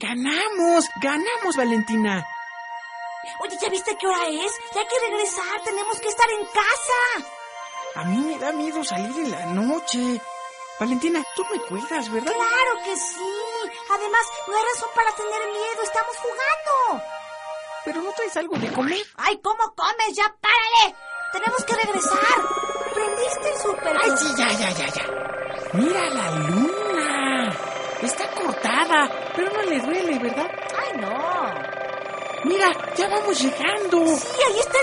¡Ganamos, Valentina! Oye, ¿ya viste qué hora es? Ya hay que regresar, tenemos que estar en casa. A mí me da miedo salir en la noche. Valentina, tú me cuidas, ¿verdad? ¡Claro que sí! Además, no hay razón para tener miedo, estamos jugando. ¿Pero no traes algo de comer? ¡Ay, cómo comes! ¡Ya párale! ¡Tenemos que regresar! ¿Prendiste el súper? ¡Ay, sí, ya! ¡Mira la luna! Está cortada, pero no le duele, ¿verdad? ¡Ay, no! Mira, ya vamos llegando. Sí, ahí está